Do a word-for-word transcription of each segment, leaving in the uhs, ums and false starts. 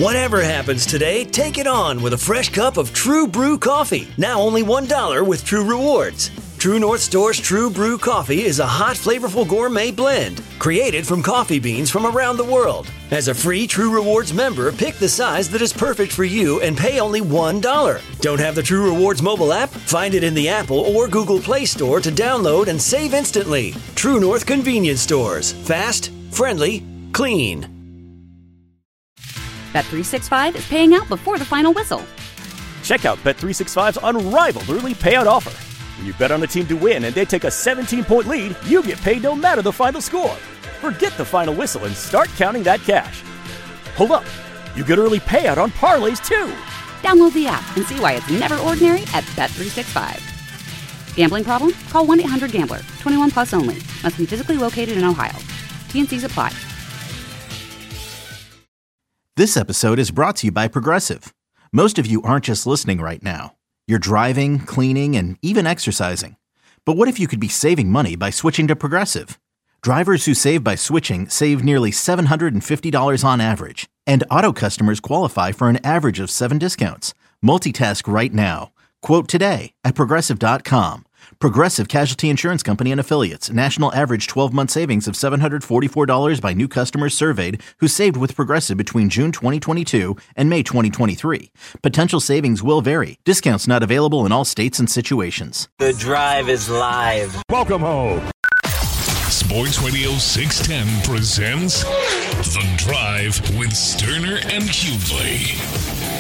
Whatever happens today, take it on with a fresh cup of True Brew coffee. Now only one dollar with True Rewards. True North Store's True Brew coffee is a hot, flavorful gourmet blend created from coffee beans from around the world. As a free True Rewards member, pick the size that is perfect for you and pay only one dollar. Don't have the True Rewards mobile app? Find it in the Apple or Google Play Store to download and save instantly. True North Convenience Stores. Fast, friendly, clean. Bet three sixty-five is paying out before the final whistle. Check out Bet three sixty-five's unrivaled early payout offer. When you bet on a team to win and they take a seventeen-point lead, you get paid no matter the final score. Forget the final whistle and start counting that cash. Hold up. You get early payout on parlays, too. Download the app and see why it's never ordinary at Bet three sixty-five. Gambling problem? Call one eight hundred gambler. twenty-one plus only. Must be physically located in Ohio. T and Cs apply. This episode is brought to you by Progressive. Most of you aren't just listening right now. You're driving, cleaning, and even exercising. But what if you could be saving money by switching to Progressive? Drivers who save by switching save nearly seven hundred fifty dollars on average. And auto customers qualify for an average of seven discounts. Multitask right now. Quote today at Progressive dot com. Progressive Casualty Insurance Company and Affiliates. National average twelve-month savings of seven hundred forty-four dollars by new customers surveyed who saved with Progressive between June twenty twenty-two and May twenty twenty-three. Potential savings will vary. Discounts not available in all states and situations. The Drive is live. Welcome home. Sports Radio six ten presents The Drive with Sterner and Hughley.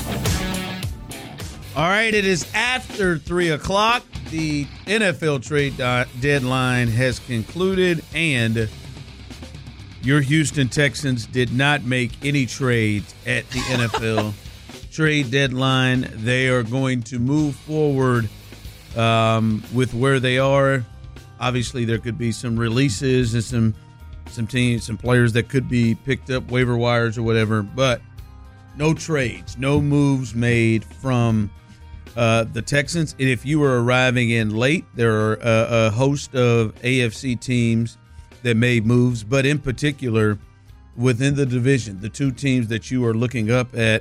All right, it is after three o'clock. The N F L trade deadline has concluded, and your Houston Texans did not make any trades at the N F L trade deadline. They are going to move forward um, with where they are. Obviously, there could be some releases and some some teams, some players that could be picked up, waiver wires or whatever, but no trades, no moves made from Uh, the Texans. And if you were arriving in late, there are a, a host of A F C teams that made moves, but in particular, within the division, the two teams that you are looking up at,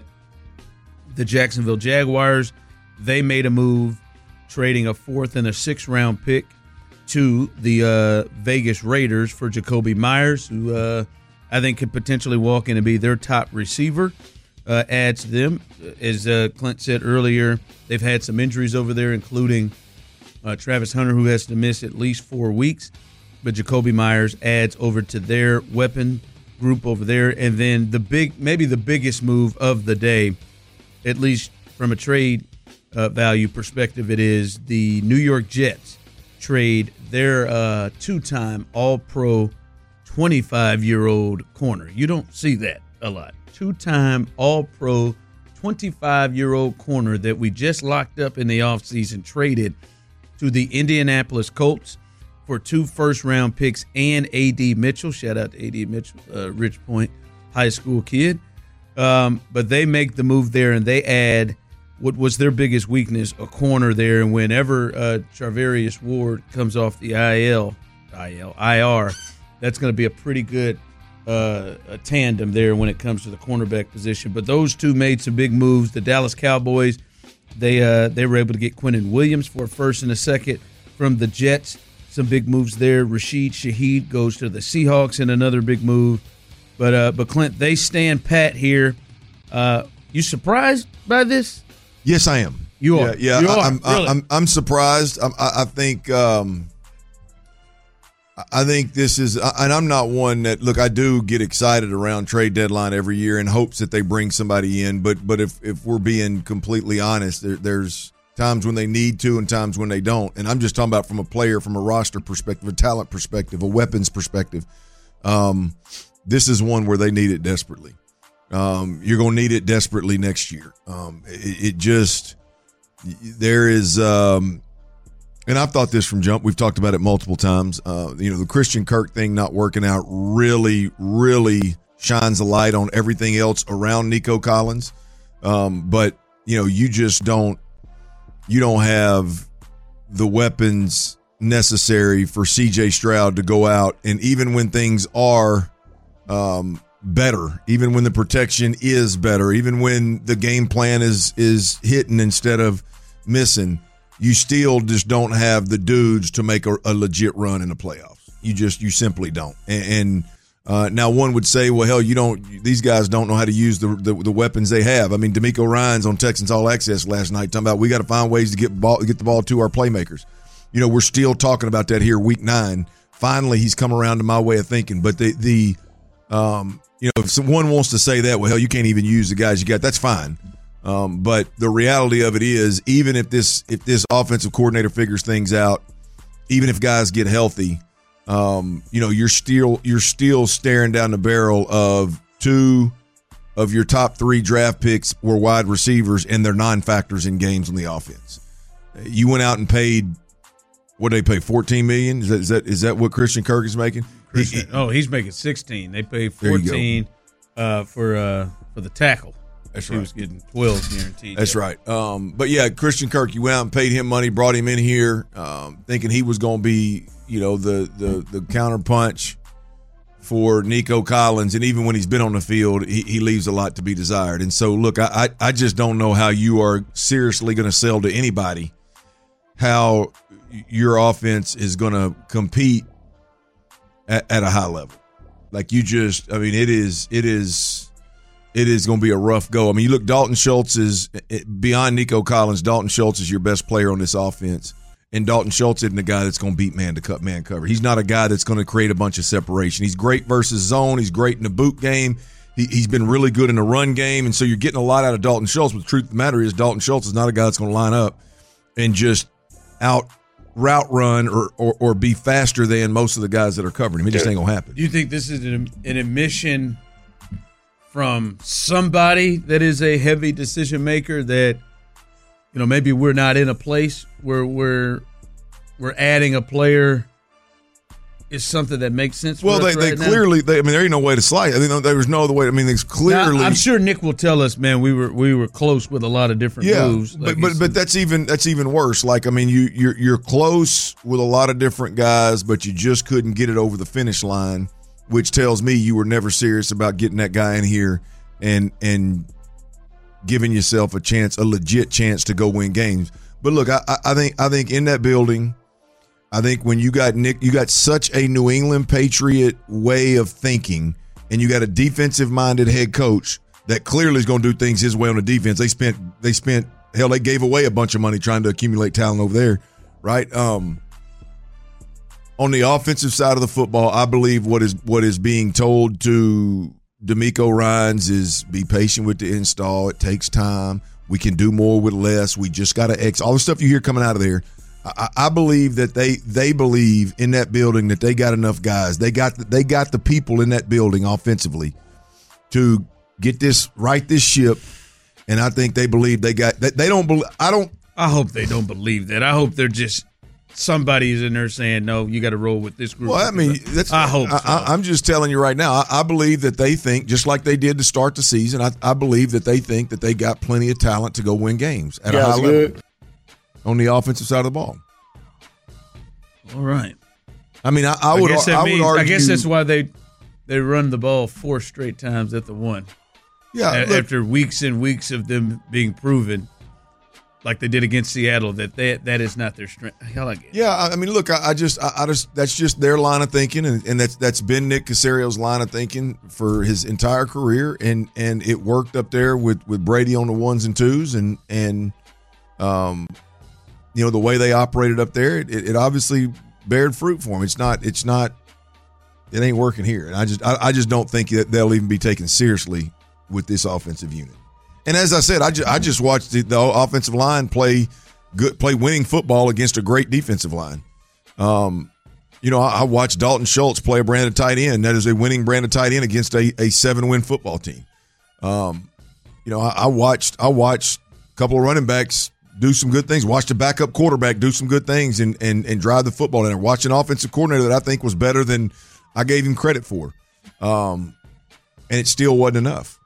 the Jacksonville Jaguars, they made a move trading a fourth and a sixth round pick to the uh, Vegas Raiders for Jacoby Myers, who uh, I think could potentially walk in and be their top receiver. Uh, adds to them. As uh, Clint said earlier, they've had some injuries over there, including uh, Travis Hunter, who has to miss at least four weeks. But Jacoby Myers adds over to their weapon group over there. And then the big, maybe the biggest move of the day, at least from a trade uh, value perspective, it is the New York Jets trade their uh, two-time All-Pro twenty-five-year-old corner. You don't see that a lot. Two-time All-Pro twenty-five-year-old corner that we just locked up in the offseason, traded to the Indianapolis Colts for two first-round picks and A D Mitchell. Shout out to A D Mitchell, uh, Rich Point high school kid. Um, but they make the move there, and they add what was their biggest weakness, a corner there. And whenever uh, Charvarius Ward comes off the I L, I L, I R, that's going to be a pretty good Uh, a tandem there when it comes to the cornerback position. But those two made some big moves. The Dallas Cowboys, they uh, they were able to get Quinnen Williams for a first and a second from the Jets. Some big moves there. Rashid Shaheed goes to the Seahawks in another big move. But uh, but Clint, they stand pat here. Uh, you surprised by this? Yes, I am. You are. Yeah, yeah you I, are. I'm, really? I'm I'm surprised. I, I, I think. Um, I think this is, and I'm not one that, look, I do get excited around trade deadline every year in hopes that they bring somebody in. But but if, if we're being completely honest, there, there's times when they need to and times when they don't. And I'm just talking about from a player, from a roster perspective, a talent perspective, a weapons perspective. Um, this is one where they need it desperately. Um, you're going to need it desperately next year. Um, it, it just, there is, um, and I've thought this from jump. We've talked about it multiple times. Uh, you know, the Christian Kirk thing not working out really, really shines a light on everything else around Nico Collins. Um, but, you know, you just don't, you don't have the weapons necessary for C J Stroud to go out. And even when things are um, better, even when the protection is better, even when the game plan is is hitting instead of missing, you still just don't have the dudes to make a, a legit run in the playoffs. You just you simply don't. And, and uh, now one would say, well, hell, you don't. These guys don't know how to use the, the the weapons they have. I mean, D'Amico Ryans on Texans All Access last night talking about we got to find ways to get ball get the ball to our playmakers. You know, we're still talking about that here, week nine. Finally, he's come around to my way of thinking. But the the um, you know, if someone wants to say that, well, hell, you can't even use the guys you got. That's fine. Um, but the reality of it is, even if this if this offensive coordinator figures things out, even if guys get healthy, um, you know, you're still you're still staring down the barrel of two of your top three draft picks were wide receivers, and they're non-factors in games on the offense. You went out and paid. What did they pay? fourteen million dollars? Is that, is that is that what Christian Kirk is making? Christian, he, oh, he's making sixteen. They paid fourteen uh, for uh, for the tackle. That's he right. was getting twelve guaranteed. That's right. Um, but yeah, Christian Kirk, you went out and paid him money, brought him in here, um, thinking he was going to be, you know, the the the counter punch for Nico Collins, and even when he's been on the field, he, he leaves a lot to be desired. And so, look, I I, I just don't know how you are seriously going to sell to anybody how your offense is going to compete at, at a high level. Like you just, I mean, it is, it is, it is going to be a rough go. I mean, you look, Dalton Schultz is beyond Nico Collins. Dalton Schultz is your best player on this offense, and Dalton Schultz isn't a guy that's going to beat man to cut man cover. He's not a guy that's going to create a bunch of separation. He's great versus zone. He's great in the boot game. He, he's been really good in the run game, and so you're getting a lot out of Dalton Schultz. But the truth of the matter is, Dalton Schultz is not a guy that's going to line up and just out route run or, or or be faster than most of the guys that are covering him. It just ain't gonna happen. Do you think this is an, an admission from somebody that is a heavy decision maker that, you know, maybe we're not in a place where we're we're adding a player is something that makes sense for well, us they, right they clearly, they, I mean, there ain't no way to slide. I mean, there was no other way. I mean, there's clearly. Now, I'm sure Nick will tell us, man, we were we were close with a lot of different yeah, moves. Like but but, but that's even that's even worse. Like, I mean, you you're you're close with a lot of different guys, but you just couldn't get it over the finish line, which tells me you were never serious about getting that guy in here and and giving yourself a chance, a legit chance to go win games. But look, I, I think I think in that building. I think when you got Nick, you got such a New England Patriot way of thinking, and you got a defensive-minded head coach that clearly is going to do things his way on the defense. They spent, they spent, hell, they gave away a bunch of money trying to accumulate talent over there, right? Um, on the offensive side of the football, I believe what is what is being told to D'Amico Ryans is be patient with the install. It takes time. We can do more with less. We just got to X all the stuff you hear coming out of there. I, I believe that they they believe in that building that they got enough guys. They got the, they got the people in that building offensively to get this right this ship, and I think they believe they got. They, they don't believe. I don't. I hope they don't believe that. I hope they're just somebody's in there saying, "No, you got to roll with this group." Well, I mean, that's. I hope. So. I, I'm just telling you right now. I, I believe that they think, just like they did to start the season. I, I believe that they think that they got plenty of talent to go win games at yeah, a high level. Good. On the offensive side of the ball. All right. I mean, I, I would. I guess, I, means, would argue, I guess that's why they they run the ball four straight times at the one. Yeah. A, look, after weeks and weeks of them being proven, like they did against Seattle, that they, that is not their strength. Hell, I get it. Yeah. I mean, look, I, I just, I, I just, that's just their line of thinking, and, and that's that's been Nick Caserio's line of thinking for his entire career, and and it worked up there with with Brady on the ones and twos, and and um. You know, the way they operated up there, it, it obviously bared fruit for them. It's not, it's not, it ain't working here. And I just, I, I just don't think that they'll even be taken seriously with this offensive unit. And as I said, I just, I just watched the, the offensive line play good, play winning football against a great defensive line. Um, you know, I, I watched Dalton Schultz play a brand of tight end. That is a winning brand of tight end against a, a seven-win football team. Um, you know, I, I watched, I watched a couple of running backs do some good things. Watch the backup quarterback do some good things and and and drive the football in there. Watch an offensive coordinator that I think was better than I gave him credit for. Um, and it still wasn't enough.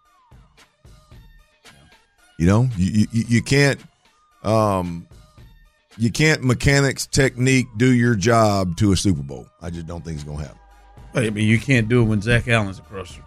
You know, you you, you can't um, you can't mechanics technique do your job to a Super Bowl. I just don't think it's gonna happen. I mean, you can't do it when Zach Allen's across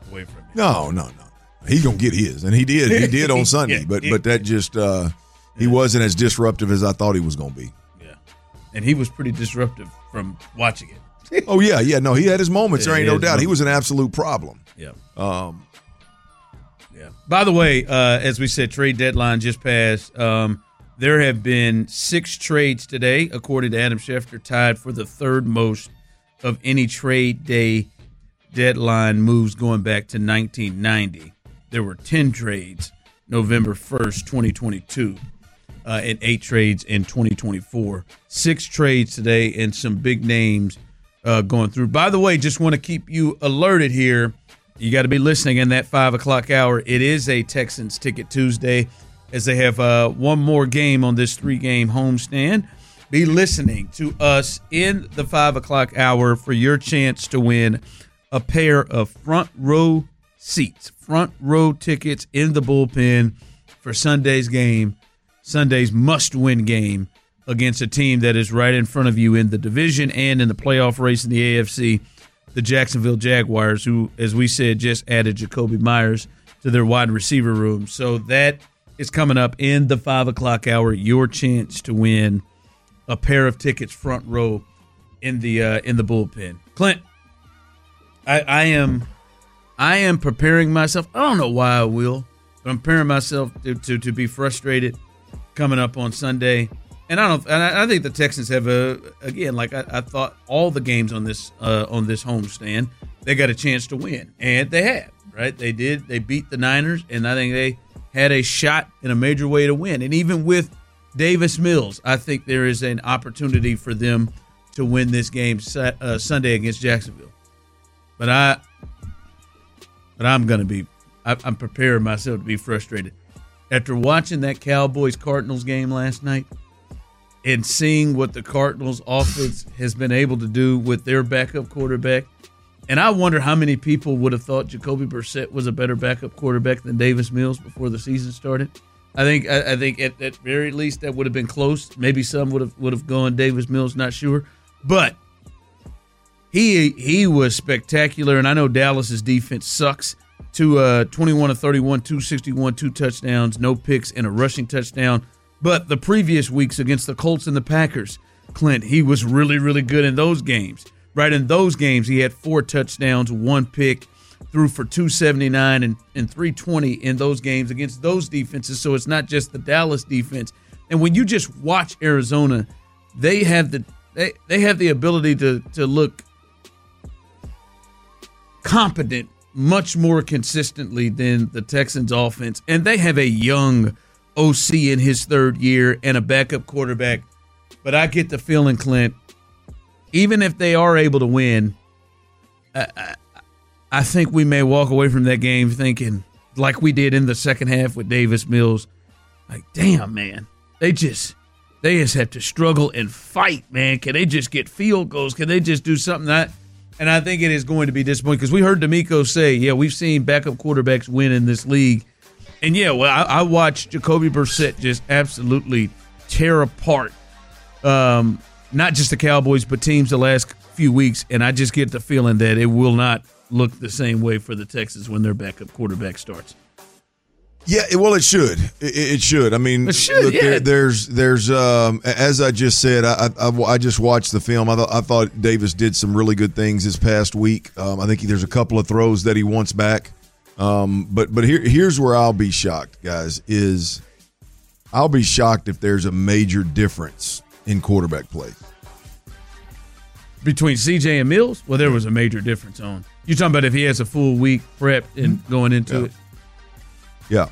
away from him. No, no, no. He's gonna get his, and he did. He did on Sunday, yeah, but he, but that just uh, he yeah. wasn't as disruptive as I thought he was gonna be. Yeah, and he was pretty disruptive from watching it. oh yeah, yeah. No, he had his moments. Yeah, there ain't no doubt. Moments. He was an absolute problem. Yeah. Um. Yeah. By the way, uh, as we said, trade deadline just passed. Um, there have been six trades today, according to Adam Schefter, tied for the third most of any trade day deadline moves going back to nineteen ninety. There were ten trades November first, twenty twenty-two, uh, and eight trades in twenty twenty-four. Six trades today and some big names uh, going through. By the way, just want to keep you alerted here. You got to be listening in that five o'clock hour. It is a Texans Ticket Tuesday as they have uh, one more game on this three-game homestand. Be listening to us in the five o'clock hour for your chance to win a pair of front row seats, front row tickets in the bullpen for Sunday's game, Sunday's must-win game against a team that is right in front of you in the division and in the playoff race in the A F C, the Jacksonville Jaguars, who, as we said, just added Jacoby Myers to their wide receiver room. So that is coming up in the five o'clock hour, your chance to win a pair of tickets front row in the uh, in the bullpen. Clint, I, I am I am preparing myself. I don't know why I will, but I'm preparing myself to, to, to be frustrated coming up on Sunday. And I don't. And I, I think the Texans have a again, like I, I thought, all the games on this uh, on this homestand, they got a chance to win, and they have. Right? They did. They beat the Niners, and I think they had a shot in a major way to win. And even with Davis Mills, I think there is an opportunity for them to win this game uh, Sunday against Jacksonville. But I, but I'm gonna be. I, I'm preparing myself to be frustrated after watching that Cowboys Cardinals game last night and seeing what the Cardinals offense has been able to do with their backup quarterback. And I wonder how many people would have thought Jacoby Brissett was a better backup quarterback than Davis Mills before the season started. I think I, I think at, at very least that would have been close. Maybe some would have would have gone Davis Mills, not sure. But he he was spectacular, and I know Dallas's defense sucks. To uh, twenty-one of thirty-one, two sixty-one, two touchdowns, no picks, and a rushing touchdown. But the previous weeks against the Colts and the Packers, Clint, he was really, really good in those games. Right in those games, he had four touchdowns, one pick, threw for two seventy-nine and, and three twenty in those games against those defenses. So it's not just the Dallas defense. And when you just watch Arizona, they have the they, they have the ability to to look competent much more consistently than the Texans offense. And they have a young O C in his third year and a backup quarterback. But I get the feeling, Clint, even if they are able to win, I, I, I think we may walk away from that game thinking, like we did in the second half with Davis Mills, like, damn, man, they just they just have to struggle and fight, man. Can they just get field goals? Can they just do something that? And I think it is going to be disappointing because we heard D'Amico say, yeah, we've seen backup quarterbacks win in this league. And, yeah, well, I, I watched Jacoby Brissett just absolutely tear apart um, not just the Cowboys but teams the last few weeks, and I just get the feeling that it will not look the same way for the Texans when their backup quarterback starts. Yeah, well, it should. It, it should. I mean, it should, look, yeah. there, there's, there's, um, as I just said, I, I, I just watched the film. I, th- I thought Davis did some really good things this past week. Um, I think there's a couple of throws that he wants back. Um, but but here, here's where I'll be shocked, guys, is I'll be shocked if there's a major difference in quarterback play. Between C J and Mills? Well, there was a major difference on. You're talking about if he has a full week prepped and going into yeah. it? Yeah.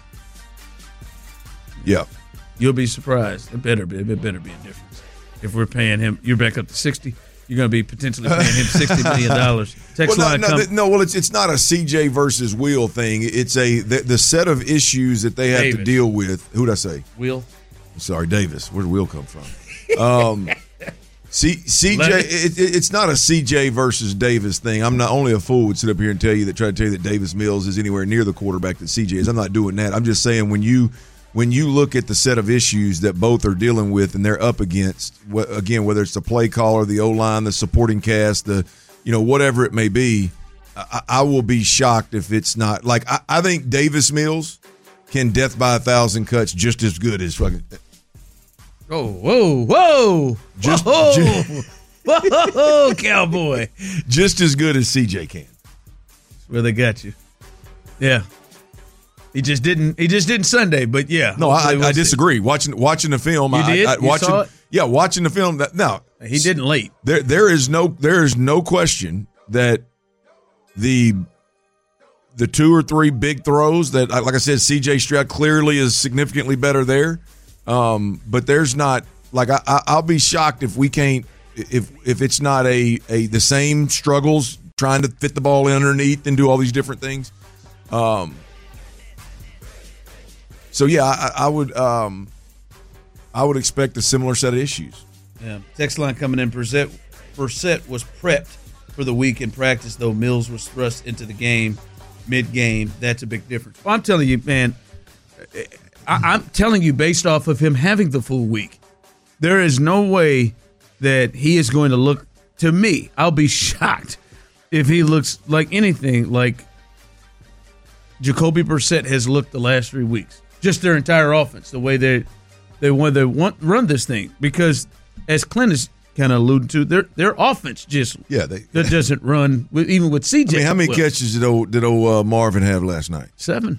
Yeah. You'll be surprised. It better be. It better be a difference. If we're paying him, you're back up to sixty. You're going to be potentially paying him sixty million dollars. Text well, line no, come- no, no, well, it's it's not a C J versus Will thing. It's a the, the set of issues that they have Davis. to deal with. Who'd I say? Will. Sorry, Davis. Where did Will come from? Um, C, CJ, it, it, it's not a C J versus Davis thing. I'm not only a fool would sit up here and tell you that try to tell you that Davis Mills is anywhere near the quarterback that C J is. I'm not doing that. I'm just saying when you when you look at the set of issues that both are dealing with and they're up against, again, whether it's the play caller, the O-line, the supporting cast, the you know whatever it may be, I, I will be shocked if it's not. Like, I, I think Davis Mills can death by a thousand cuts just as good as fucking. Oh, whoa, whoa. Just, whoa, just, whoa, cowboy. Just as good as C J can. Where they got you. Yeah. He just didn't He just didn't Sunday, but yeah. No, I, I, I disagree. Watching watching the film. You I, did? I, You watching, saw it? Yeah, watching the film. That, no. He didn't late. There, there is no there is no question that the the two or three big throws that, like I said, C J Stroud clearly is significantly better there. Um, but there's not like I, I, I'll be shocked if we can't if if it's not a, a the same struggles trying to fit the ball in underneath and do all these different things. Um. So yeah, I, I would um, I would expect a similar set of issues. Yeah. Text line coming in. Brissett, Brissett was prepped for the week in practice, though Mills was thrust into the game mid-game. That's a big difference. Well, I'm telling you, man. I, I'm telling you, based off of him having the full week, there is no way that he is going to look, to me, I'll be shocked if he looks like anything like Jacoby Brissett has looked the last three weeks. Just their entire offense, the way they they want they want run this thing. Because as Clint is kind of alluded to, their their offense just yeah they, that doesn't run with, even with C J. I mean, how many well, catches did old, did old uh, Marvin have last night? Seven.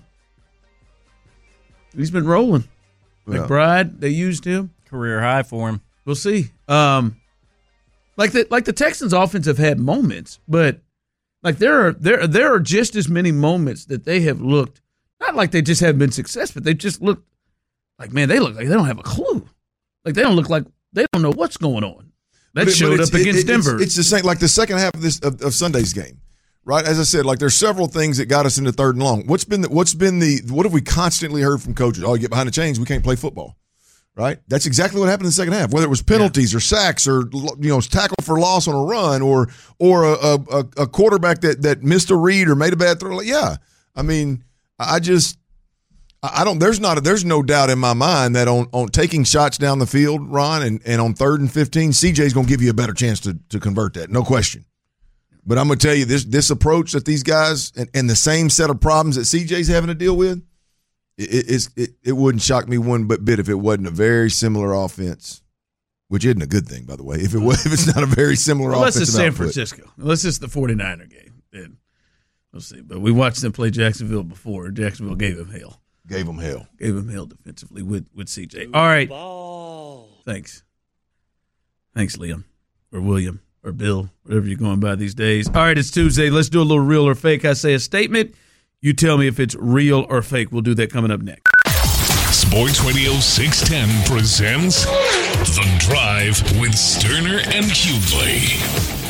He's been rolling. Yeah. McBride, they used him. Career high for him. We'll see. Um, like the like the Texans' offense have had moments, but like there are there there are just as many moments that they have looked not like they just haven't been successful, but they just look like, man, they look like they don't have a clue. Like they don't look like they don't know what's going on. That But it- showed but up it's- against it- it's- Denver. It's the same, like the second half of this of, of Sunday's game, right? As I said, like there's several things that got us into third and long. What's been the, what's been the what have we constantly heard from coaches? Oh, you get behind the chains, we can't play football, right? That's exactly what happened in the second half. Whether it was penalties or sacks or you know tackle for loss on a run or or a, a, a quarterback that that missed a read or made a bad throw. Like, yeah, I mean, I just. I don't. There's not. A, there's no doubt in my mind that on, on taking shots down the field, Ron, and, and on third and fifteen, C J's going to give you a better chance to to convert that, no question. But I'm going to tell you this: this approach that these guys and, and the same set of problems that C J's having to deal with, it, it, it it wouldn't shock me one bit if it wasn't a very similar offense, which isn't a good thing, by the way. If it was, if it's not a very similar Unless offensive it's San output. Francisco. Unless it's the 49er game. Then we'll see. But we watched them play Jacksonville before. Jacksonville gave him hell. Gave them hell. Gave him hell defensively with, with C J. All right. Thanks. Thanks, Liam. Or William. Or Bill. Whatever you're going by these days. All right, it's Tuesday. Let's do a little real or fake. I say a statement. You tell me if it's real or fake. We'll do that coming up next. Sports Radio six ten presents The Drive with Sterner and Hughley.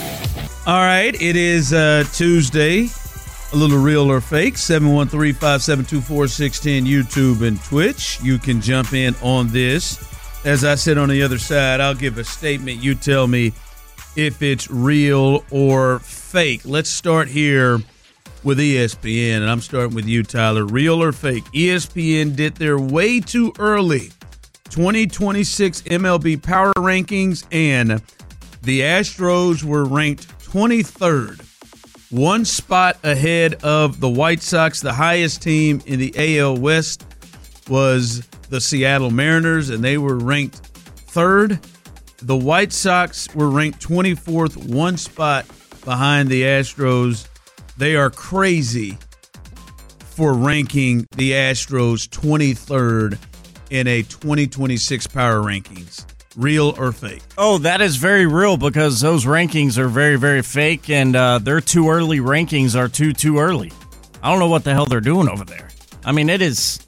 All right, it is uh, Tuesday. A little real or fake, seven one three, five seven two, four six one zero, YouTube and Twitch. You can jump in on this. As I said on the other side, I'll give a statement. You tell me if it's real or fake. Let's start here with E S P N, and I'm starting with you, Tyler. Real or fake? E S P N did their way too early twenty twenty-six M L B Power Rankings, and the Astros were ranked twenty-third. One spot ahead of the White Sox. The highest team in the A L West was the Seattle Mariners, and they were ranked third. The White Sox were ranked twenty-fourth, one spot behind the Astros. They are crazy for ranking the Astros twenty-third in a twenty twenty-six Power Rankings. Real or fake? Oh, that is very real because those rankings are very, very fake, and uh, their too early rankings are too, too early. I don't know what the hell they're doing over there. I mean, it is,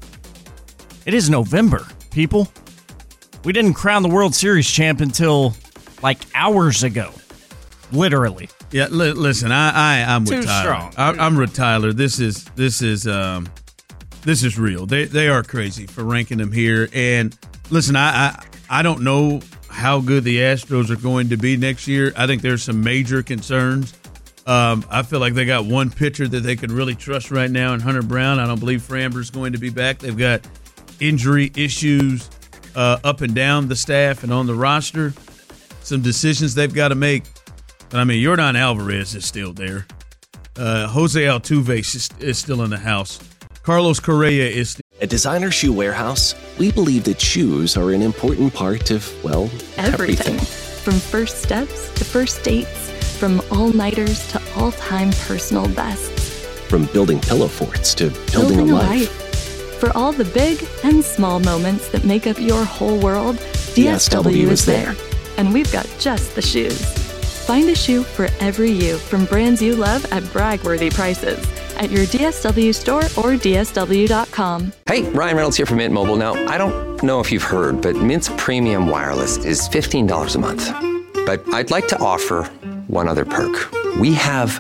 it is November, people. We didn't crown the World Series champ until like hours ago, literally. Yeah, li- listen, I, I I'm with Too Tyler. strong. I, I'm with Tyler. This is this is um, this is real. They they are crazy for ranking them here. And listen, I, I I don't know how good the Astros are going to be next year. I think there's some major concerns. Um, I feel like they got one pitcher that they could really trust right now in Hunter Brown. I don't believe Framber's going to be back. They've got injury issues uh, up and down the staff and on the roster. Some decisions they've got to make. But, I mean, Yordan Alvarez is still there. Uh, Jose Altuve is, is still in the house. Carlos Correa is still. At Designer Shoe Warehouse, we believe that shoes are an important part of, well, everything. everything. From first steps to first dates, from all-nighters to all-time personal bests. From building pillow forts to building, building a, a life. life. For all the big and small moments that make up your whole world, D S W is there. And we've got just the shoes. Find a shoe for every you from brands you love at brag-worthy prices at your D S W store or D S W dot com. Hey, Ryan Reynolds here from Mint Mobile. Now, I don't know if you've heard, but Mint's premium wireless is fifteen dollars a month. But I'd like to offer one other perk. We have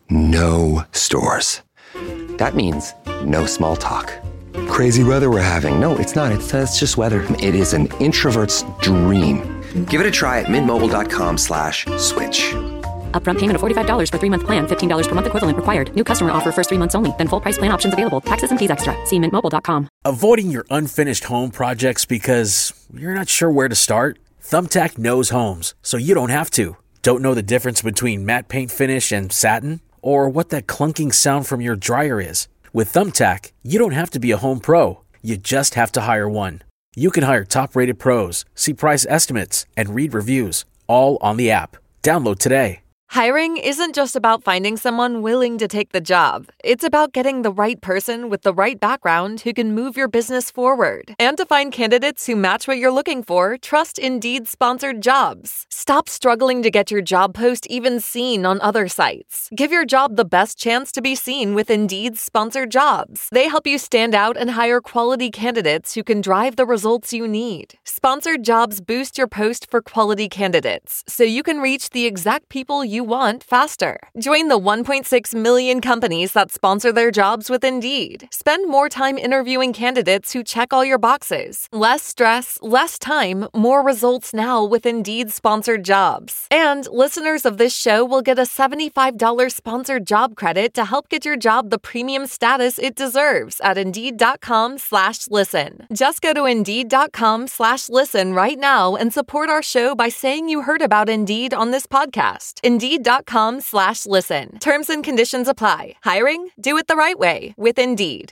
no stores. That means no small talk. Crazy weather we're having. No, it's not. It's, uh, it's just weather. It is an introvert's dream. Give it a try at mintmobile.com slash switch. Upfront payment of forty-five dollars for three-month plan, fifteen dollars per month equivalent required. New customer offer first three months only. Then full price plan options available. Taxes and fees extra. See mint mobile dot com. Avoiding your unfinished home projects because you're not sure where to start? Thumbtack knows homes, so you don't have to. Don't know the difference between matte paint finish and satin? Or what that clunking sound from your dryer is? With Thumbtack, you don't have to be a home pro. You just have to hire one. You can hire top-rated pros, see price estimates, and read reviews, all on the app. Download today. Hiring isn't just about finding someone willing to take the job. It's about getting the right person with the right background who can move your business forward. And to find candidates who match what you're looking for, trust Indeed-sponsored jobs. Stop struggling to get your job post even seen on other sites. Give your job the best chance to be seen with Indeed-sponsored jobs. They help you stand out and hire quality candidates who can drive the results you need. Sponsored jobs boost your post for quality candidates, so you can reach the exact people you want faster. Join the one point six million companies that sponsor their jobs with Indeed. Spend more time interviewing candidates who check all your boxes. Less stress, less time, more results now with Indeed-sponsored jobs. And listeners of this show will get a seventy-five dollars sponsored job credit to help get your job the premium status it deserves at Indeed.com slash listen. Just go to Indeed.com slash listen right now and support our show by saying you heard about Indeed on this podcast. Indeed.com slash listen. Terms and conditions apply. Hiring? Do it the right way with Indeed.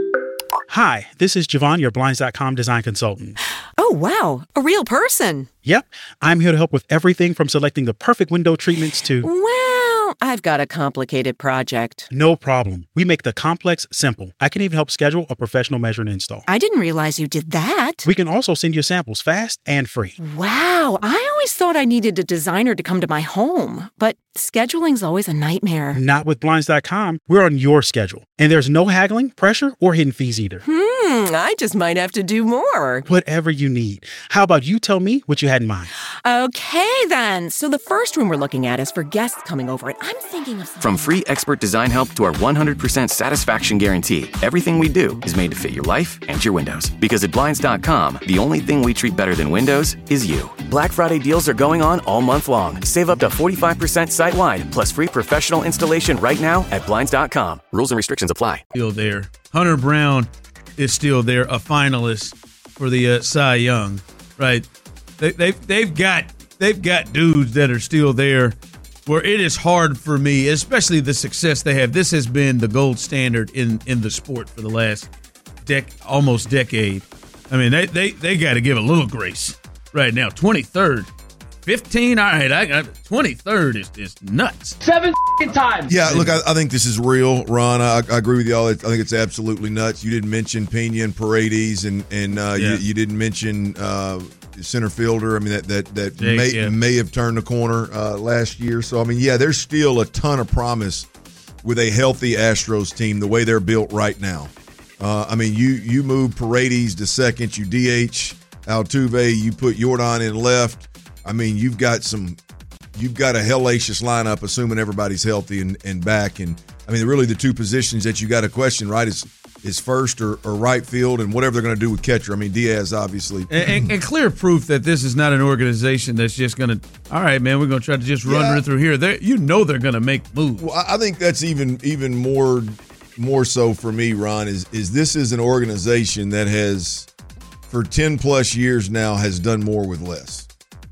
Hi, this is Javon, your Blinds dot com design consultant. Oh, wow. A real person. Yep. I'm here to help with everything from selecting the perfect window treatments to... Well, I've got a complicated project. No problem. We make the complex simple. I can even help schedule a professional measure and install. I didn't realize you did that. We can also send you samples fast and free. Wow. I always thought I needed a designer to come to my home, but scheduling's always a nightmare. Not with Blinds dot com. We're on your schedule. And there's no haggling, pressure, or hidden fees either. Hmm, I just might have to do more. Whatever you need. How about you tell me what you had in mind? Okay, then. So the first room we're looking at is for guests coming over, and I'm thinking of something. From free expert design help to our one hundred percent satisfaction guarantee, everything we do is made to fit your life and your windows. Because at Blinds dot com, the only thing we treat better than windows is you. Black Friday deals are going on all month long. Save up to forty-five percent site-wide, plus free professional installation right now at Blinds dot com. Rules and restrictions apply. Still there. Hunter Brown is still there, a finalist for the uh, Cy Young, right? They, they've they've got they've got dudes that are still there, where it is hard for me, especially the success they have. This has been the gold standard in, in the sport for the last dec almost decade. I mean, they they, they got to give a little grace right now. twenty-third, fifteen. All right, I got twenty-third is is nuts. Seven times. Yeah, look, I, I think this is real, Ron. I, I agree with y'all. I think it's absolutely nuts. You didn't mention Pena and Paredes, and and uh, yeah. you, you didn't mention uh, center fielder. I mean, that that that Jake, may yeah. may have turned the corner uh, last year. So I mean, yeah, there's still a ton of promise with a healthy Astros team. The way they're built right now. Uh, I mean, you you move Paredes to second, you D H Altuve, you put Jordan in left. I mean, you've got some. You've got a hellacious lineup, assuming everybody's healthy and, and back. And, I mean, really the two positions that you got to question, right, is is first or, or right field and whatever they're going to do with catcher. I mean, Diaz, obviously. And, and, and clear proof that this is not an organization that's just going to, all right, man, we're going to try to just run yeah. through here. They're, you know they're going to make moves. Well, I think that's even even more more so for me, Ron, is is this is an organization that has, for ten-plus years now, has done more with less.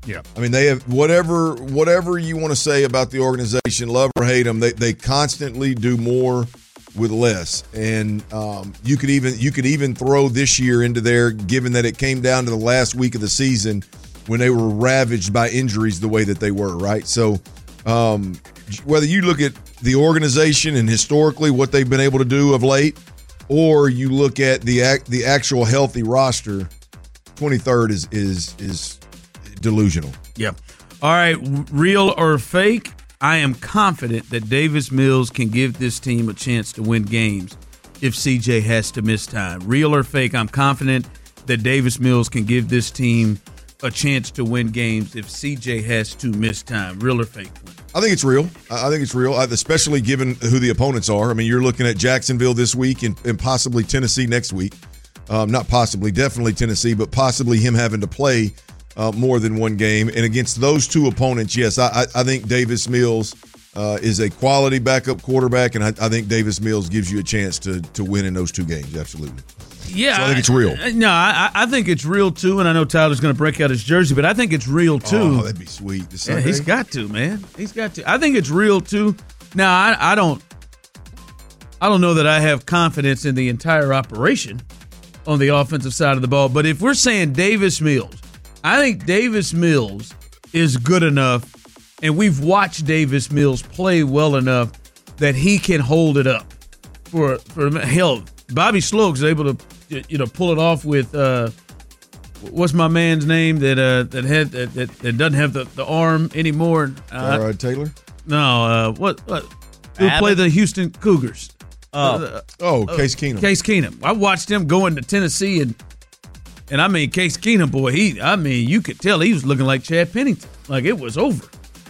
Yeah. I mean, they have whatever whatever you want to say about the organization, love or hate them, they they constantly do more with less. And um, you could even you could even throw this year into there, given that it came down to the last week of the season when they were ravaged by injuries the way that they were, right? So um, whether you look at the organization and historically what they've been able to do of late, or you look at the act, the actual healthy roster, twenty-third is is is delusional. Yeah. All right, real or fake? I am confident that Davis Mills can give this team a chance to win games if C J has to miss time. Real or fake? I'm confident that Davis Mills can give this team a chance to win games if C J has to miss time. Real or fake? I think it's real. I think it's real, especially given who the opponents are. I mean, you're looking at Jacksonville this week and, and possibly Tennessee next week. Um, not possibly, definitely Tennessee, but possibly him having to play uh, more than one game. And against those two opponents, yes, I, I think Davis Mills uh, is a quality backup quarterback, and I, I think Davis Mills gives you a chance to to win in those two games, absolutely. Yeah, so I think it's real. I, no, I, I think it's real too, and I know Tyler's going to break out his jersey, but I think it's real too. Oh, that'd be sweet. Yeah, he's got to, man. He's got to. I think it's real too. Now, I, I don't, I don't know that I have confidence in the entire operation on the offensive side of the ball, but if we're saying Davis Mills, I think Davis Mills is good enough, and we've watched Davis Mills play well enough that he can hold it up for for hell. Bobby Sloak is able to, you know, pull it off with uh, what's my man's name that uh, that had that, that, that doesn't have the, the arm anymore. Uh, Tyrod Taylor? No, uh, what what? Who play the Houston Cougars? Oh, uh, oh, Case Keenum. Case Keenum. I watched him go into Tennessee and and I mean Case Keenum, boy, he I mean you could tell he was looking like Chad Pennington, like it was over,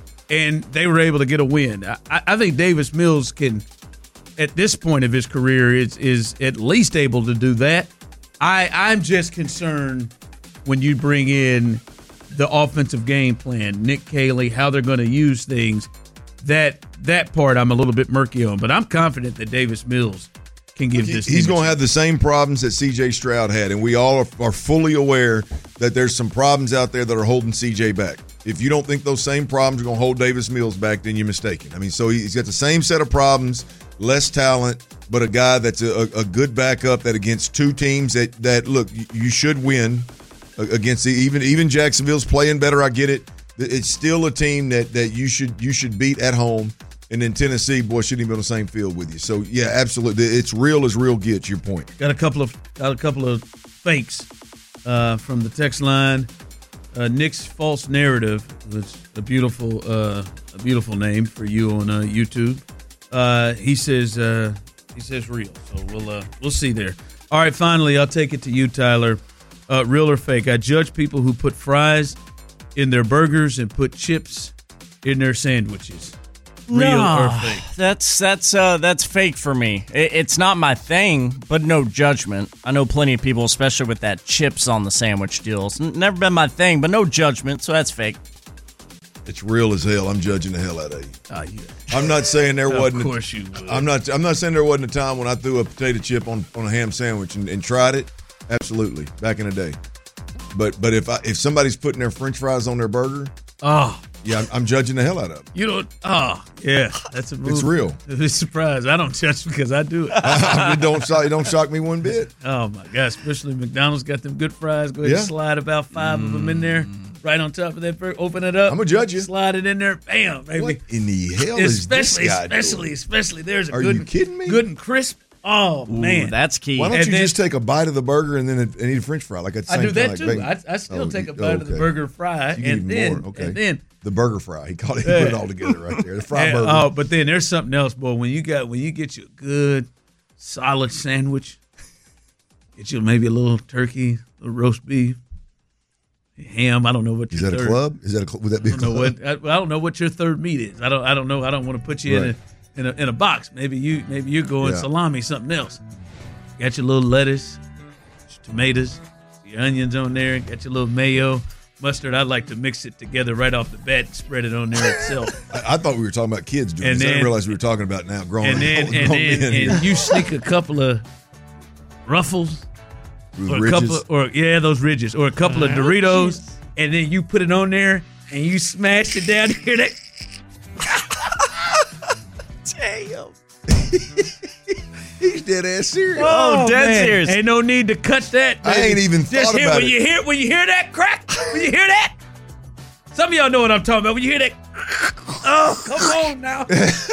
and they were able to get a win. I, I think Davis Mills can, at this point of his career, is is at least able to do that. I, I'm just concerned when you bring in the offensive game plan, Nick Caley, how they're going to use things. That that part I'm a little bit murky on, but I'm confident that Davis Mills can give this. He's going to have the same problems that C J Stroud had, and we all are, are fully aware that there's some problems out there that are holding C J back. If you don't think those same problems are going to hold Davis Mills back, then you're mistaken. I mean, so he's got the same set of problems, less talent, but a guy that's a, a good backup that against two teams that, that look, you should win against the, even even Jacksonville's playing better. I get it. It's still a team that, that you should you should beat at home, and then Tennessee, boy, shouldn't even be on the same field with you. So yeah, absolutely, it's real as real gets. Your point. Got a couple of got a couple of fakes uh, from the text line. Uh, Nick's false narrative was a beautiful uh, a beautiful name for you on uh, YouTube. Uh, he says uh, he says real, so we'll uh, we'll see there. All right, finally, I'll take it to you, Tyler. Uh, real or fake? I judge people who put fries in their burgers and put chips in their sandwiches. Real no, or fake? That's that's uh, that's fake for me. It, it's not my thing, but no judgment. I know plenty of people, especially with that chips on the sandwich deals. N- never been my thing, but no judgment, so that's fake. It's real as hell. I'm judging the hell out of you. Uh, yeah. I'm not saying there wasn't. Of course you would. I'm not. I'm not saying there wasn't a time when I threw a potato chip on, on a ham sandwich and, and tried it. Absolutely, back in the day. But but if I, if somebody's putting their French fries on their burger, oh yeah, I'm, I'm judging the hell out of them. You don't. Oh yeah, that's a move. It's real. It's a surprise. I don't judge because I do it. it don't shock. It don't shock me one bit. Oh my gosh, especially McDonald's got them good fries. Go ahead yeah. and slide about five mm. of them in there, right on top of that burger. Open it up. I'm gonna judge you. Slide it in there. Bam, baby. What in the hell especially, is this guy Especially, doing? especially there's a Are good, you kidding me? Good and crisp. Oh Ooh, man, that's key. Why don't and you then, just take a bite of the burger and then and eat a French fry? Like at the same I do that time, too. Like I, I still oh, take a you, bite okay. of the burger fry, so and then more. Okay. and then the burger fry. He called it. He yeah. put it all together right there. The fry and, burger. Oh, but then there's something else, boy. When you got when you get you a good solid sandwich, get you maybe a little turkey, a little roast beef, ham. I don't know what. Is your that third, a club? Is that a club? Would that be a I don't club? know what I, I don't know what your third meat is. I don't. I don't know. I don't want to put you Right. in a, in a in a box. Maybe you maybe you're going Yeah. salami, something else. Got your little lettuce, your tomatoes, your onions on there. Got your little mayo, mustard. I like to mix it together right off the bat and spread it on there itself. I, I thought we were talking about kids doing And this. I then- didn't realize we were talking about now grown and then grown and then men here. and you sneak a couple of Ruffles Those or a ridges. couple of, or yeah those ridges or a couple of Doritos and then you put it on there and you smash it down here. That Damn. He's dead ass serious. Oh, Oh, dead man. serious. Ain't no need to cut that. I baby. ain't even Just thought hear, about when it. You hear, when you hear that crack, when you hear that, some of y'all know what I'm talking about. When you hear that, oh, come on now.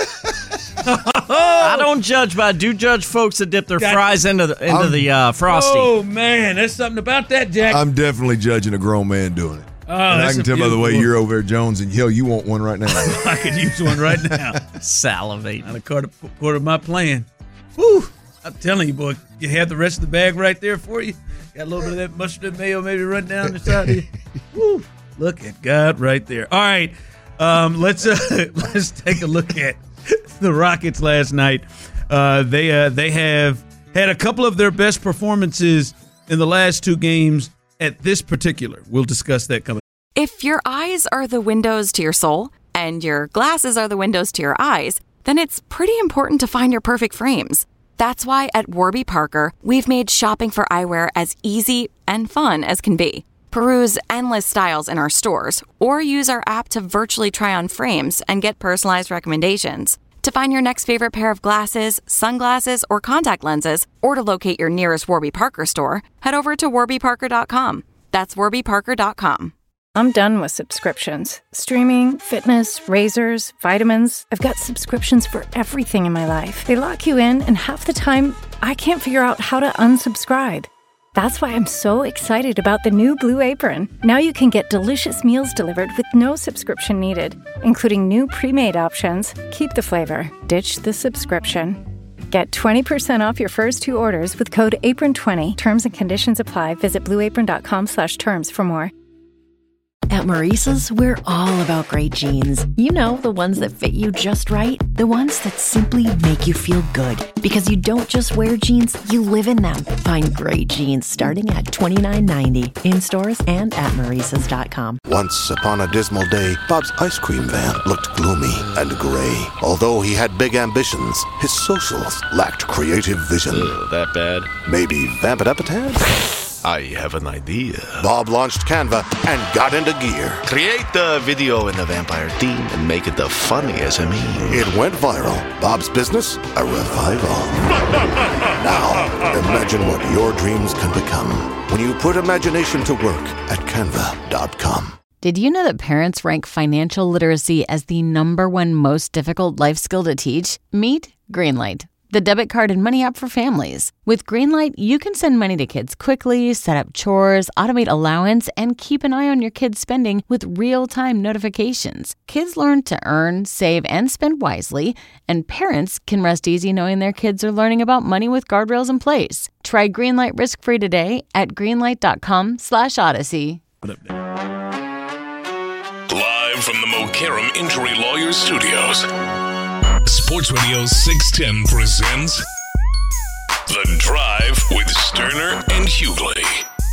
I don't judge, but I do judge folks that dip their Got- fries into the into I'm- the uh, frosty. Oh, man. There's something about that, Jack. I'm definitely judging a grown man doing it. Oh, and I that's can a tell by the way beautiful- you're over there, Jones, and hell, you want one right now. I could use one right now. Salivate. Not a quarter, quarter of my plan. Whew. I'm telling you, boy, you have the rest of the bag right there for you. Got a little bit of that mustard and mayo maybe run down the side of you. Woo. Look at God right there. All right, um, let's uh, let's take a look at the Rockets last night. Uh, they uh, they have had a couple of their best performances in the last two games at this particular. We'll discuss that coming. If your eyes are the windows to your soul and your glasses are the windows to your eyes, then it's pretty important to find your perfect frames. That's why at Warby Parker, we've made shopping for eyewear as easy and fun as can be. Peruse endless styles in our stores or use our app to virtually try on frames and get personalized recommendations. To find your next favorite pair of glasses, sunglasses, or contact lenses, or to locate your nearest Warby Parker store, head over to warby parker dot com. That's warby parker dot com. I'm done with subscriptions. Streaming, fitness, razors, vitamins. I've got subscriptions for everything in my life. They lock you in, and half the time, I can't figure out how to unsubscribe. That's why I'm so excited about the new Blue Apron. Now you can get delicious meals delivered with no subscription needed, including new pre-made options. Keep the flavor, ditch the subscription. Get twenty percent off your first two orders with code apron twenty. Terms and conditions apply. Visit blue apron dot com slash terms for more. At Maurice's, we're all about great jeans. You know, the ones that fit you just right. The ones that simply make you feel good. Because you don't just wear jeans, you live in them. Find great jeans starting at twenty-nine ninety in stores and at maurices dot com. Once upon a dismal day, Bob's ice cream van looked gloomy and gray. Although he had big ambitions, his socials lacked creative vision. Uh, that bad? Maybe vamp it up a tad? I have an idea. Bob launched Canva and got into gear. Create the video in the vampire theme and make it the funniest I mean. It went viral. Bob's business, a revival. Now, imagine what your dreams can become when you put imagination to work at canva dot com. Did you know that parents rank financial literacy as the number one most difficult life skill to teach? Meet Greenlight, the debit card and money app for families. With Greenlight, you can send money to kids quickly, set up chores, automate allowance, and keep an eye on your kids' spending with real-time notifications. Kids learn to earn, save, and spend wisely, and parents can rest easy knowing their kids are learning about money with guardrails in place. Try Greenlight risk-free today at greenlight dot com slash odyssey. Live from the Mokaram Injury Lawyers Studios. Sports Radio six ten presents The Drive with Sterner and Hughley.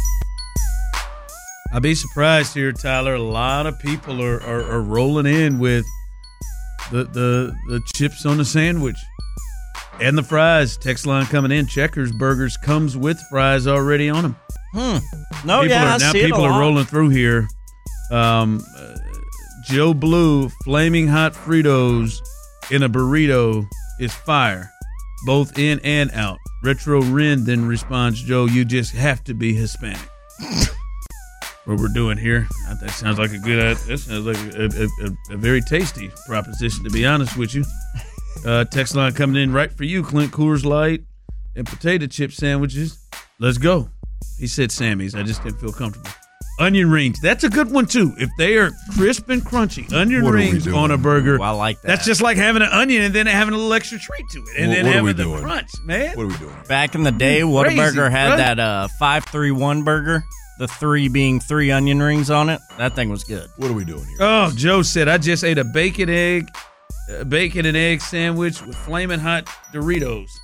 I'd be surprised here, Tyler. A lot of people are, are, are rolling in with the, the the chips on the sandwich and the fries. Text line coming in. Checkers Burgers comes with fries already on them. Hmm. No, people yeah, are, I now see it a people are lot. rolling through here. Um, uh, Joe Blue, flaming hot Fritos in a burrito is fire, both in and out. Retro Ren then responds, Joe, you just have to be Hispanic. What we're doing here, uh, that sounds like a good, uh, that sounds like a, a, a, a very tasty proposition, to be honest with you. Uh, text line coming in right for you, Clint. Coors Light and potato chip sandwiches. Let's go. He said Sammy's. I just didn't feel comfortable. Onion rings. That's a good one, too. If they are crisp and crunchy, onion What are we rings doing? on a burger. Ooh, I like that. That's just like having an onion and then having a little extra treat to it. And What- then what are we having the doing? crunch, man. What are we doing? Back in the day, Crazy, Whataburger had right? that uh, five three one burger, the three being three onion rings on it. That thing was good. What are we doing here? Oh, Joe said, I just ate a bacon egg, uh, bacon and egg sandwich with flaming hot Doritos.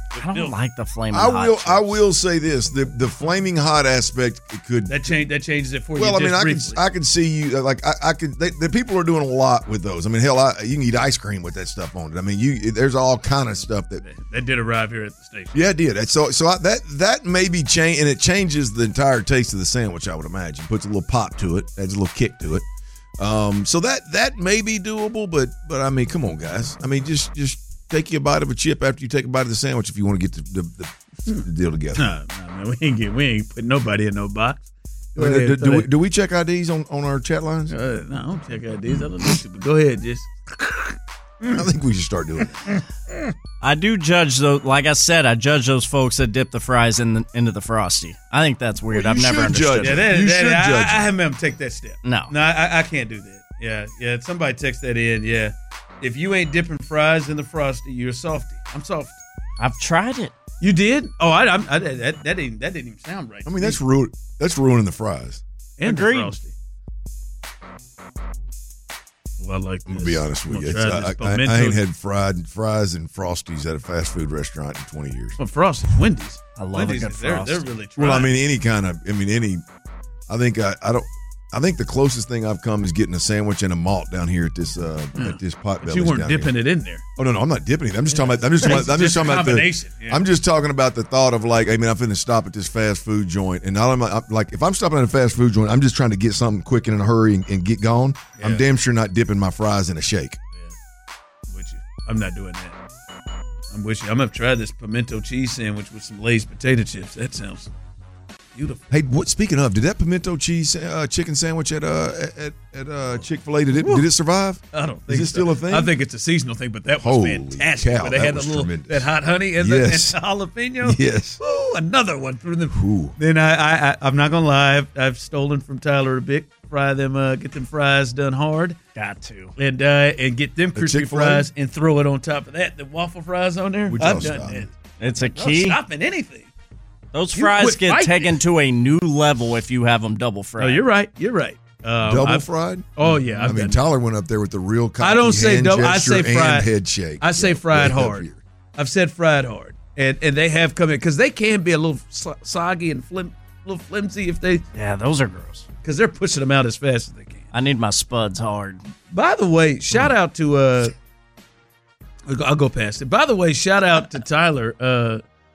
I don't like the flaming I hot will. chips. I will say this: the the flaming hot aspect it could That change that changes it for Well, you. I mean, just I can briefly. I can see you like I, I could. They, the people are doing a lot with those. I mean, hell, I, you can eat ice cream with that stuff on it. I mean, you there's all kind of stuff that. That did arrive here at the station. Yeah, it did. And So so I, that that maybe change and it changes the entire taste of the sandwich. I would imagine puts a little pop to it, adds a little kick to it. Um, so that that may be doable, but but I mean, come on, guys. I mean, just just. Take you a bite of a chip after you take a bite of the sandwich if you want to get the, the, the, the deal together. No, no, man, we ain't get, we ain't putting nobody in no box. Go Do, ahead, do, throw do we, that- do we check I Ds on, on our chat lines? Uh, no, I don't check I Ds. I don't need to, but go ahead, just. I think we should start doing it. I do judge though. Like I said, I judge those folks that dip the fries in the, into the Frosty. I think that's weird. Well, I've you never should understood. judge it. Yeah, that, You that, should I, judge I, I it. haven't had them take that step. No. no, I, I can't do that. Yeah, yeah. if Somebody text that in. Yeah, if you ain't dipping fries in the Frosty, you're a softy. I'm soft. I've tried it. You did? Oh, I, I, I that that didn't that didn't even sound right. I mean, that's ru- that's ruining the fries. and the Agreed. Frosty. Well, I like I'm this. gonna be honest with I'm you. gonna It's, try I, this I, I pimento- ain't had fried fries and Frosties at a fast food restaurant in twenty years. Well, Frosties, Wendy's. I love Wendy's, a good they're, Frosty. they're really trying. Well, I mean, any kind of. I mean, any. I think I. I don't. I think the closest thing I've come is getting a sandwich and a malt down here at this uh, at this pot. but you weren't dipping it in there. Oh no, no, I'm not dipping it. I'm just talking about. I'm just talking about. I'm just Just a talking about the. combination, yeah. I'm just talking about the thought of like. I mean, I'm finna stop at this fast food joint, and not am I, I'm like if I'm stopping at a fast food joint, I'm just trying to get something quick and in a hurry and, and get gone. I'm Yeah. damn sure not dipping my fries in a shake. I'm with you. I'm not doing that. I'm with you. I'm gonna try this pimento cheese sandwich with some Lay's potato chips. That sounds beautiful. Hey, what? Speaking of, did that pimento cheese uh, chicken sandwich at uh at at uh, Chick-fil-A did it did it survive? I don't think Is it so. still a thing? I think it's a seasonal thing, but that was Holy fantastic. cow, where they that had the was little tremendous. that hot honey and, Yes. the, and the jalapeno. Yes. Ooh, another one through the. Ooh. Then I, I, I I'm not gonna lie. I've, I've stolen from Tyler a bit. Fry them, uh, get them fries done hard. Got to. And uh, and get them crispy Chick-fil-A? fries and throw it on top of that. The waffle fries on there. Would I've y'all done stop? that. It's a No key. stopping anything. Those You fries quit get fighting taken it. to a new level if you have them double fried. Oh, you're right. You're right. Um, Double I've- fried? Oh yeah. I I've mean, done- Tyler went up there with the real cocky I don't say hand double. I gesture say fried. and head shake. I say Yeah, fried way up hard. here. I've said fried hard, and and they have come in because they can be a little so- soggy and flim, a little flimsy if they Yeah, those are gross. because they're pushing them out as fast as they can. I need my spuds hard. By the way, shout out to uh, I'll go, I'll go past it. By the way, shout out to Tyler, uh,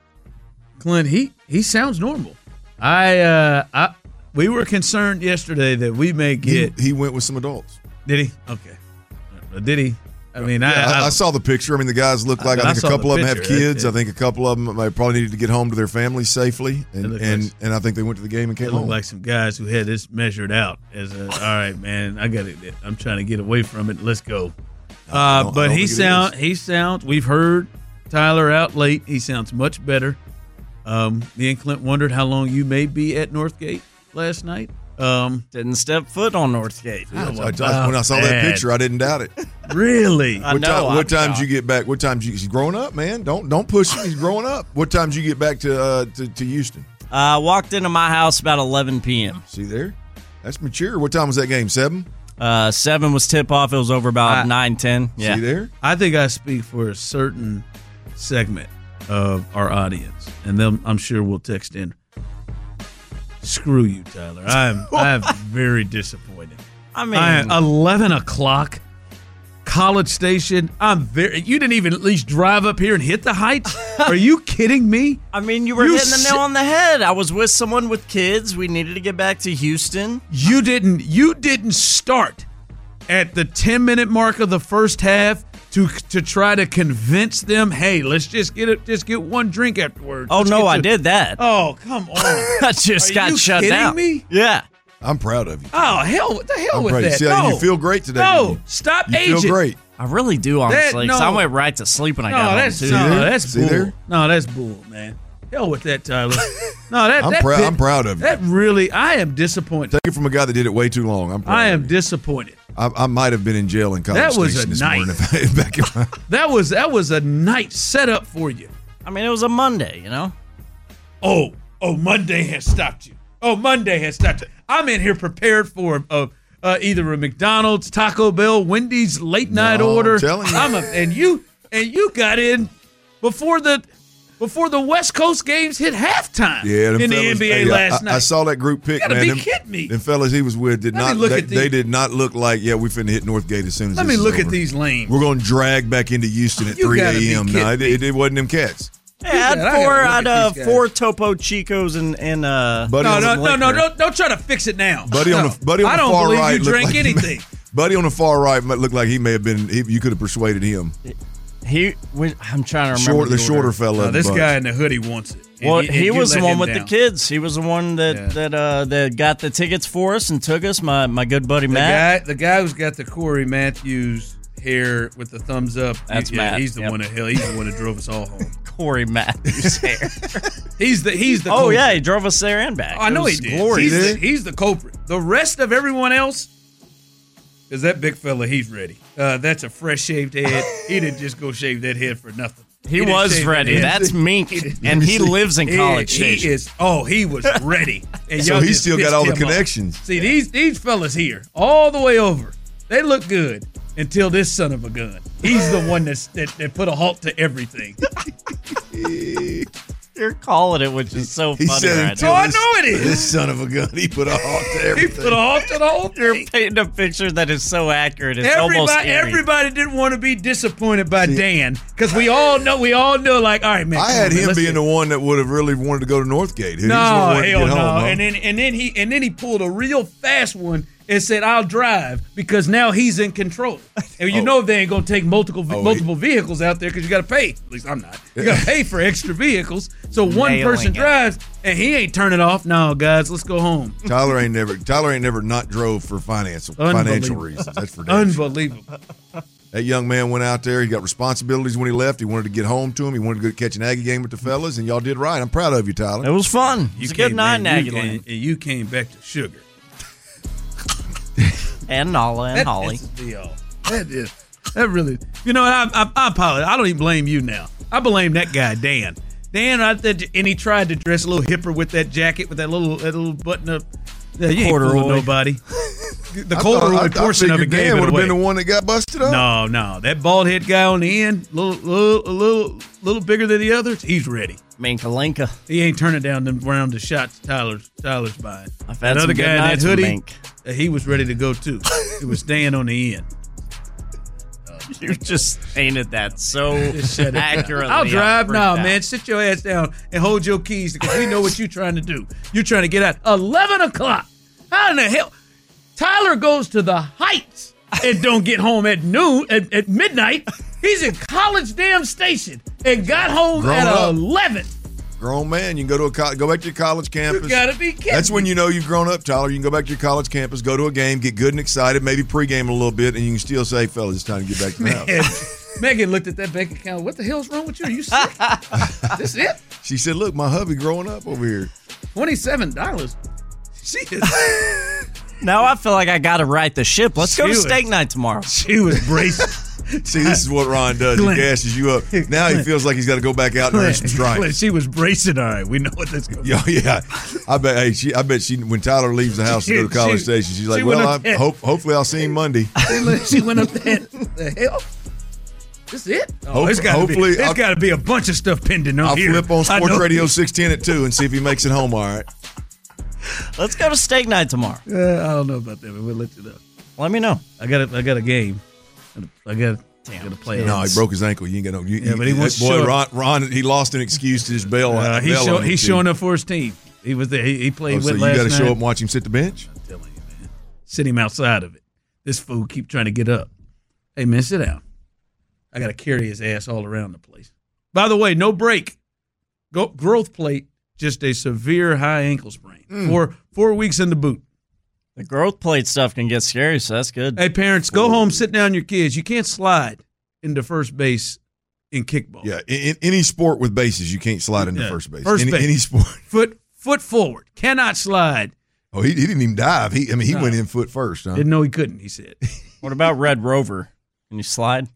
Clint. He he sounds normal. I uh I we were concerned yesterday that we may He, get. he went with some adults. Did he? Okay. Uh, Did he? I mean, Yeah, I, I, I saw the picture. I mean, the guys look like I I think saw a the couple of them have picture. That- kids. that- I think a couple of them they probably needed to get home to their families safely, It and looked and, like- and I think they went to the game and It came looked home. like some guys who had this measured out as a, all right, man, I got it. I'm trying to get away from it. Let's go. I Uh, don't- I but don't he think it sound is. he sounds. We've heard Tyler out late. He sounds much better. Um, me and Clint wondered how long you may be at Northgate last night. Um, Didn't step foot on Northgate. I, I, when I saw that picture, I didn't doubt it. Really? I What, know. time, I'm what time did shocked. you get back? What time did you? He's growing up, man. Don't don't push him. He's growing up. What time did you get back to uh, to, to Houston? I uh, walked into my house about eleven p.m. See there, that's mature. What time was that game? Seven. Uh, seven was tip off. It was over about I- nine ten. Yeah. See there. I think I speak for a certain segment of our audience, and them I'm sure will text in. Screw you, Tyler. I'm I'm very disappointed. I mean, I am eleven o'clock, College Station. I'm very. You didn't even at least drive up here and hit the Heights. Are you kidding me? I mean, you were You hitting the si- nail on the head. I was with someone with kids. We needed to get back to Houston. You didn't. You didn't start at the ten minute mark of the first half to to try to convince them. Hey, let's just get it. Just get one drink afterwards. Oh Let's no, get I to- did that. Oh come on! I just Are got you shut kidding down. me? Yeah. I'm proud of you. Oh hell! What the hell I'm with proud. that? See, no. you feel great today. No, didn't you? stop You aging. feel great. I really do, honestly. 'cause no. I went right to sleep when I No, got home that's too. no, there? that's See bull. there? No, that's bull, man. Hell with that, Tyler. No, that I'm that proud. bit- I'm proud of you. That really, I am disappointed. Take it from a guy that did it way too long. I'm. Proud I of am you. disappointed. I, I might have been in jail in College That was Station a this night. morning. If I, back in my, That was that was a night set up for you. I mean, it was a Monday, you know? Oh, oh, Monday has stopped you. Oh, Monday has stopped you. I'm in here prepared for uh, uh, either a McDonald's, Taco Bell, Wendy's late night No, I'm order. telling you. I'm a, and you and you got in before the before the West Coast games hit halftime Yeah, them in fellas, the N B A hey, last I, night. I saw that group pick, You gotta man. be them, kidding me. Them fellas he was with did Let me not. look They, at these. they did not look like. Yeah, we finna hit Northgate as soon as. Let this me is look at over. these lanes. We're going to drag back into Houston at You three gotta be a.m. kidding No, it, it, it wasn't them cats. Hey, I had Yeah, I four gotta out look at of these guys. four Topo Chicos and and uh. Buddy No, on no, the no, liquor. no, don't, don't try to fix it now. Buddy no. on the buddy on I the don't far believe right you looked drank like he anything. may- Buddy on the far right might look like he may have been. He, you could have persuaded him. He, we, I'm trying to remember Short, the the shorter order. fella. No, of the this bunch. guy in the hoodie wants it. And Well, and he you was the let one him with down. the kids. He was the one that Yeah. that uh that got the tickets for us and took us. My my good buddy The Matt. guy, the guy who's got the Corey Matthews hair with the thumbs up. That's yeah, Matt. He's the Yep. one that hell. He's the one that drove us all home. Corey Matthews hair. He's the he's the. Oh culprit. yeah, he drove us there and back. Oh, I It know was he did. glorious. He's the, he's the culprit. The rest of everyone else is that big fella. He's ready. Uh, that's a fresh shaved head. He didn't just go shave that head for nothing. He didn't was shave that ready. head. That's Mink, He didn't- and he lives in He- College he Station. is. Oh, he was ready. And So y'all he just still got pissed all the him off. connections. See these these fellas here, all the way over. They look good until this son of a gun. He's the one that's, that that put a halt to everything. You're calling it, which is so He funny said right until now. Oh, I this- know it is. This son of a gun. He put a halt to He everything. put a halt to the whole You're thing. painting a picture that is so accurate. It's almost Everybody, eerie. everybody didn't want to be disappointed by Dan because we all know, we all know, like, all right, man. I come had on, man, him let's being get- the one that would have really wanted to go to Northgate. He No, just wanted to hell get no. home, huh? And then and then he and then he pulled a real fast one and said, "I'll drive," because now he's in control. And you Oh. know they ain't gonna take multiple Oh, he- multiple vehicles out there because you got to pay. At least I'm not. You got to pay for extra vehicles. So one Nailing person it. drives and he ain't turning off. No, guys, let's go home. Tyler ain't never. Tyler ain't never not drove for financial financial Unbelievable. reasons. That's for damn sure. Unbelievable. That young man went out there. He got responsibilities when he left. He wanted to get home to him. He wanted to go catch an Aggie game with the fellas, and y'all did right. I'm proud of you, Tyler. It was fun. It was a good came night in back- you Aggieland. came- And you came back to sugar. And Nala and That Holly. pisses me off. That is that really. You know, I, I, I apologize. I don't even blame you now. I blame that guy, Dan. Dan, I, that, and he tried to dress a little hipper with that jacket, with that little that little button up. Yeah, you ain't fooling Corduroy. nobody. The I corduroy thought- I- I portion of it figured gave Dan it would have away. been the one that got busted up. No, no, that bald head guy on the end, little, little, a little, little bigger than the others. He's ready. Minkalinka. He ain't turning down them round the shots Tyler's Tyler's buying. I've had Another some good guy in that nights with hoodie, Mink. uh, he was ready to go too. It was Dan on the end. You just painted that so Just shut it down. accurately. I'll drive I'm now, freaked out. man. Sit your ass down and hold your keys because we know what you're trying to do. You're trying to get out. eleven o'clock. How in the hell? Tyler goes to the Heights and don't get home at noon, at, at midnight. He's in College damn Station and got home Grown at up. eleven. Grown man, you can go to a co- go back to your college campus. You gotta be kidding That's when me. you know you've grown up, Tyler. You can go back to your college campus, go to a game, get good and excited, maybe pregame a little bit, and you can still say, "Fellas, it's time to get back to the house." And Megan looked at that bank account. What the hell's wrong with you? Are you sick? This it? She said, "Look, my hubby growing up over here." Twenty-seven dollars. She is. Now I feel like I got to right the ship. Let's go She to was- steak night tomorrow. She was bracing. See, this is what Ron does. He Clint. gasses you up. Now he feels like he's got to go back out and earn some stripes. She was bracing. All right, we know what this goes. Yeah, yeah. I bet. Hey, she. I bet she. When Tyler leaves the house to go to College She- Station, she's like, she went "Well, up I there. hope. Hopefully, I'll see him Monday." She went up there. The hell? This it? Oh, Hope- there's got to be. hopefully There's I'll- got to be a bunch of stuff pending on I'll here. flip on I Sports know. Radio six ten at two and see if he makes it home. All right. Let's go to steak night tomorrow. Uh, I don't know about that, but we'll let you know. Let me know. I got a, I got a game. I got. I got to play. No, he broke his ankle. You ain't got no. You, Yeah, but he you- wants that to boy show Ron, Ron. He lost an excuse to his bell. Uh, he's bell show, on he's the showing team. up for his team. He was there. He, he played Oh, so with you last got to night. show up and watch him sit the bench. I'm telling you, man. Sit him outside of it. This fool keep trying to get up. Hey, man, sit down. I got to carry his ass all around the place. By the way, no break. Go, growth plate, just a severe high ankle sprain. Mm. Four, four weeks in the boot. The growth plate stuff can get scary, so that's good. Hey, parents, go home, sit down your kids. You can't slide into first base in kickball. Yeah, in, in any sport with bases, you can't slide into Yeah, first base. first any, base. any sport. Foot foot forward. Cannot slide. Oh, he, he didn't even dive. He, I mean, he No. went in foot first. Huh? Didn't know he couldn't, he said. What about Red Rover? Can you slide?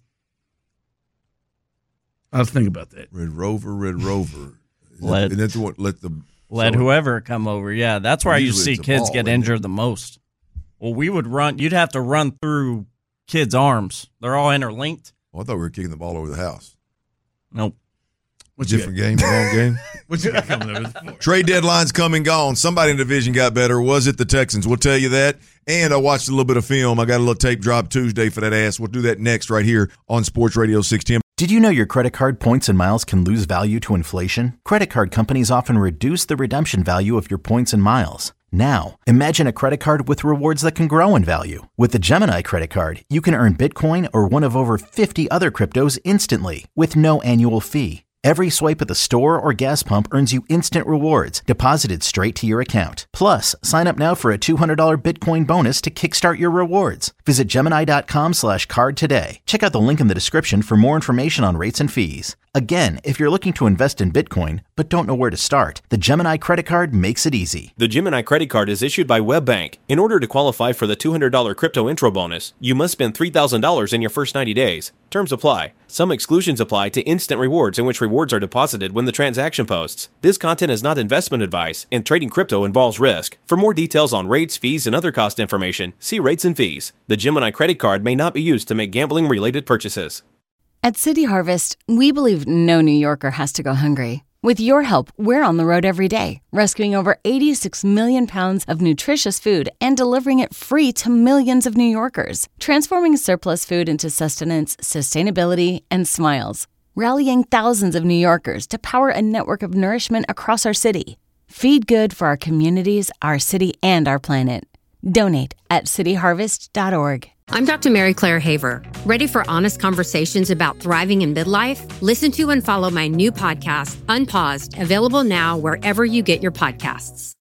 I'll think about that. Red Rover, Red Rover. Is Let- that, and that's what let the Let so- whoever come over. Yeah, that's where I used to Usually see it's a kids ball, get isn't it? injured the most. Well, we would run. You'd have to run through kids' arms. They're all interlinked. Oh, I thought we were kicking the ball over the house. Nope. Different game, wrong game. What you got coming over the Trade deadline's come and gone. Somebody in the division got better. Was it the Texans? We'll tell you that. And I watched a little bit of film. I got a little tape drop Tuesday for that ass. We'll do that next right here on Sports Radio six ten. Did you know your credit card points and miles can lose value to inflation? Credit card companies often reduce the redemption value of your points and miles. Now, imagine a credit card with rewards that can grow in value. With the Gemini credit card, you can earn Bitcoin or one of over fifty other cryptos instantly with no annual fee. Every swipe at the store or gas pump earns you instant rewards deposited straight to your account. Plus, sign up now for a two hundred dollars Bitcoin bonus to kickstart your rewards. Visit Gemini.com slash card today. Check out the link in the description for more information on rates and fees. Again, if you're looking to invest in Bitcoin but don't know where to start, the Gemini credit card makes it easy. The Gemini credit card is issued by WebBank. In order to qualify for the two hundred dollars crypto intro bonus, you must spend three thousand dollars in your first ninety days. Terms apply. Some exclusions apply to instant rewards, in which rewards are deposited when the transaction posts. This content is not investment advice, and trading crypto involves risk. For more details on rates, fees, and other cost information, see rates and fees. The Gemini credit card may not be used to make gambling-related purchases. At City Harvest, we believe no New Yorker has to go hungry. With your help, we're on the road every day, rescuing over eighty-six million pounds of nutritious food and delivering it free to millions of New Yorkers, transforming surplus food into sustenance, sustainability, and smiles, rallying thousands of New Yorkers to power a network of nourishment across our city. Feed good for our communities, our city, and our planet. Donate at city harvest dot org. I'm Doctor Mary Claire Haver. Ready for honest conversations about thriving in midlife? Listen to and follow my new podcast, Unpaused, available now wherever you get your podcasts.